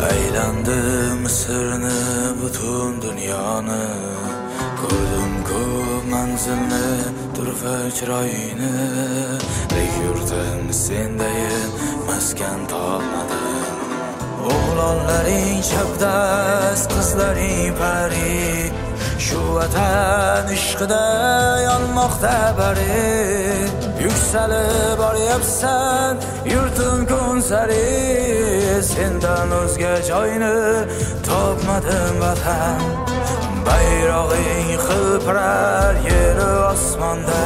Aylandim sirni butun dunyoni, ko'rdim ko'p manzilni, turfa chiroyini, lek yurtim sendayin maskan topmadim. O'g'lonlaring chapdast, qizlaring pari, shu vatan ishqida yonmoqda bari. Yuksalib boryapsan yurtim kun sari, sendan o'zga joyni topmadim vatan. Bayrog'ing hilpirar yeri osmonda,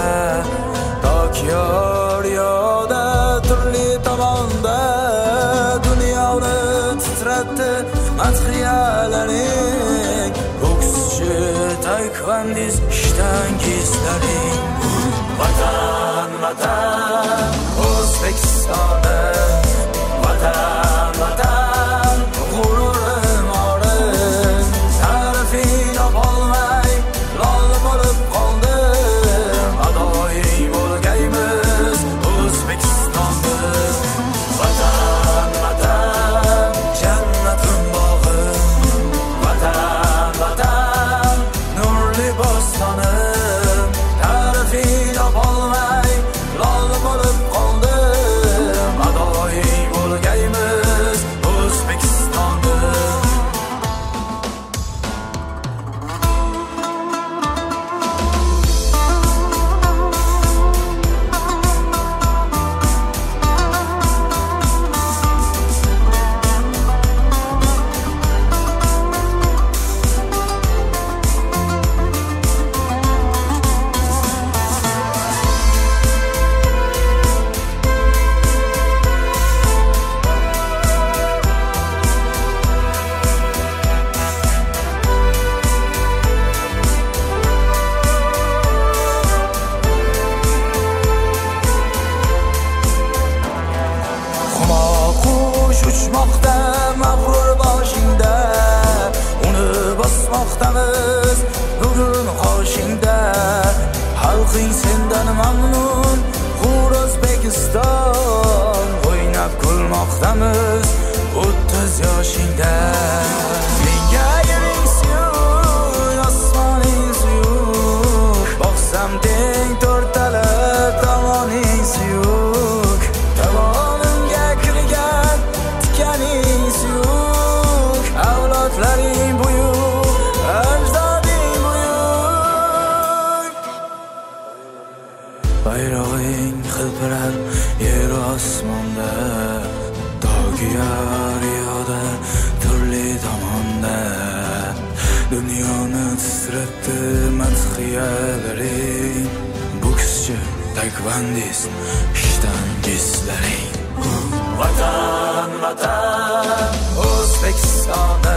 Tokyor yoda turli tomonda, dunyoni titratdi madhiyalaring, bokschi, taekvondist, shtangistlaring. Vatan, vatan, O'zbekistonda, vatan, vatan, g'ururim orim, ta'rifing topolmay lol bo'lib qoldim. Adoying bo'lgaymiz O'zbekistonimiz. Vatan, vatan, jannatim bog'im, vatan, vatan, nurli bostonim, ta'rifing topolmay lol bo'lib qoldim. Adoying bo'lgaymiz O'zbekistonimiz. Uçmoqda mag'rur boshingda, uni bosmoqdamiz bugun qoshingda. Xalqing sendan mamnun, hur O'zbekiston, o'ynab kulmoqdamiz 30 yoshingda. Menga yering suyuk, osmoning suyuk, boqsam teng to'rtala tomoning suyuk. Tomonimga kirgan tikaning suyuk, avlodlaring buyuk, ajdoding buyuk. Bayrog'ing hilpirar yer osmonda, Tokyor yoda turli tomonda, dunyoni titratdi madhiyalaring, bokschi, taekvondist, shtangistlaring. Vatan, vatan, O'zbekistonda,